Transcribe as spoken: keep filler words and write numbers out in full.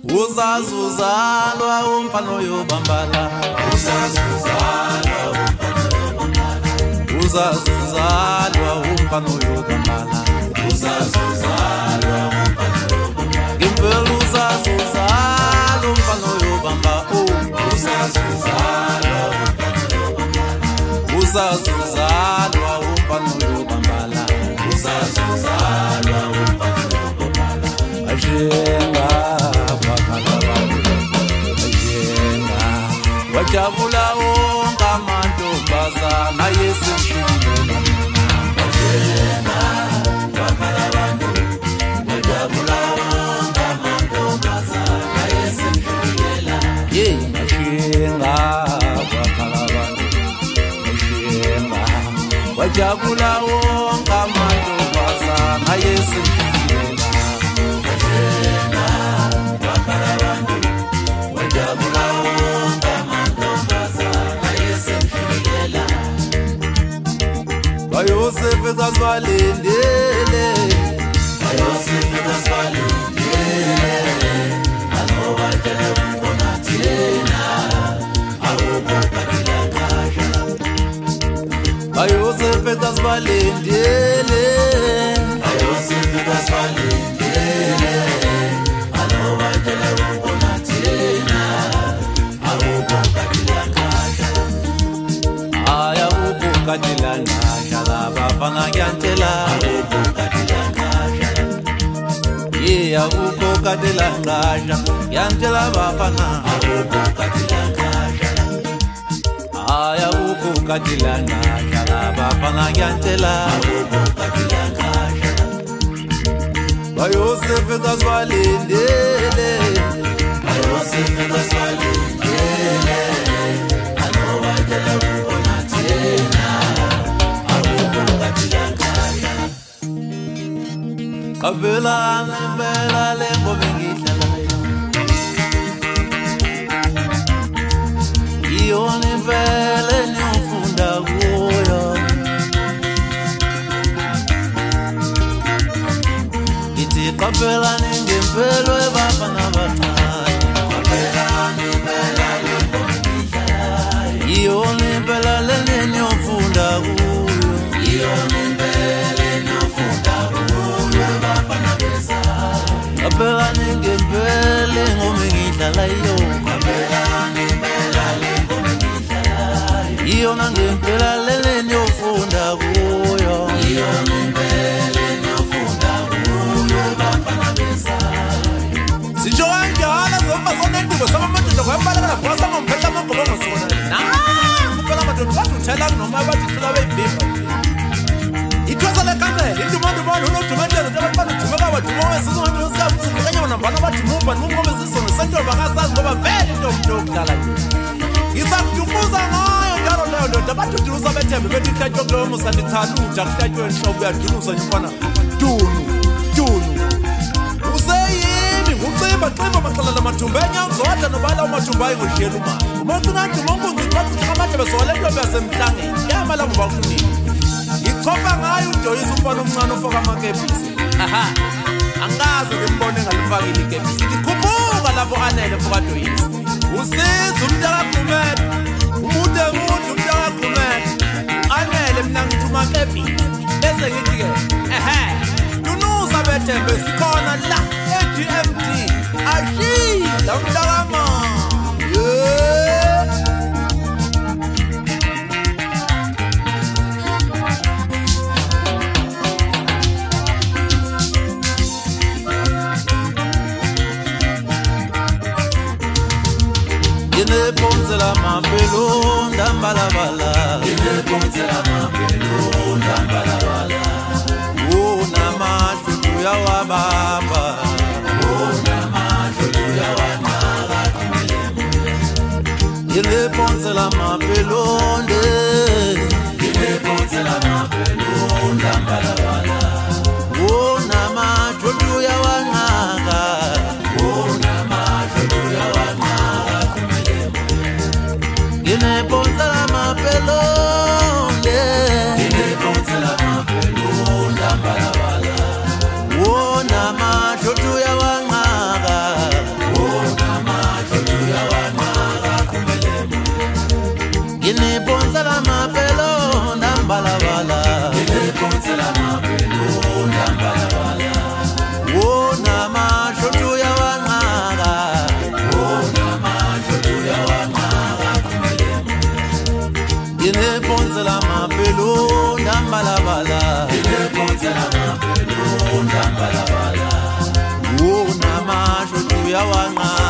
Uzazuzalwa umfana oyobambala, uzazuzalwa umfana oyobambala, uzazuzalwa umfana oyobambala, uzazuzalwa umfana oyobambala, impela uzazuzalwa umfana oyobamba, oh uzazuzalwa umfana oyobambala, uzazuzalwa umfana oyobambala, uzazuzalwa umfana oyobambala, ashenga wajabula wonke amantombazana yesemshileni ashenga bakhala abantu, wajabula wonke amantombazana yesemshileni ye ashenga bakhala abantu, ashenga wajabula wonke amantombazana yesemshileni ashenga bakhala abantu, wajabula wonke amantombazana yesemshileni bayosefe sasibalindele, bayosefe sasibalindele, anobatshele khona thina akukho kadila kasha, bayosefe sasibalindele, bayosefe sasibalindele, anobatshele khona thina akukho kadila kasha, aya ukukadilana bafana kyantela akukho kadila kasha, ye ukukadilana kyantela bafana akukho kadila kasha, aya ukukadilana bafana kyantela akukho kadila kasha, bayosefe sasibalindele, bayosefe sasibalindele, anobatshele khona thina akukho kadila kasha, abelana bela lengobe ngihlalayo iyona imvele niyofunda kuyo, ithi qabelani ngempelo ebafana abancane, qabelani impela lengobe ngihlalayo, iyona impela leni niyofunda kuyo, iyona impela eniyofunda kuyo bafana besayo, qabelani ngempelo engome ngihlalayo, qabelani impela lengobe ngihlalayo, iyona ngempela leni niyofunda kuyo, iyona impela eniyofunda kuyo bafana besayo, sitsho kanjalo zoma zonendubo sabamadoda kwabalekela phasa ngomphela amagoba ngosona nangu phela amadoda bathi uthelani noma bathi thula beyibhimba ithwasa lekandela indumandumane unodumetelo tabantu badumeka baduma wesizonke usikabusindikanya nambana bathi mumba nimungome zisona sentoba kasazi ngoba vele intombi yokudlala nje ngisakudukuza ngayo njalo leyo ndoda baduduza bethembe bethi ihlatywe kuleyo musa ndithaluja kuhlatywe nhlobo uyadunusa nje ufana dunu dunu useyini ngucimba cimba maxhala lamathumba enyanzodla nobala umathumba ayingoshiyela umali umacinanduma unkunzibakuthi amade besola entombi yasemhlangeni yamala ngoba kunini ichopha ngayo uJoyce umfana omncane ofoka amakepisi aha angaze ngimbone ngalifakile ikepisi ngikhuphuka lapho anele foka Joyce usiza umntakaGumede umude ngude umntakaGumede anele mina ngithi umakepisi bese ngithi ke ehe dunusa bethembe sikhona la e-G M T ashi la umntakama yeah. Ine ponze la mapelo ndambalabala, ine ponze la mapelo ndambalabala, una mashutu ya wababa, una mashutu ya wanaga kumilemu, ine ponze la mapelo nde, ine ponze la mapelo ndambalabala, una mashutu ya wanaga, una mashutu ya wanaga kumilemu, ine ponze la mapelo nde, ine ponze la mapelo ndambalabala, una mashutu ya wanaga, una lambalabala ilekotsela ngapelo lambalabala unamasho tuyawanqa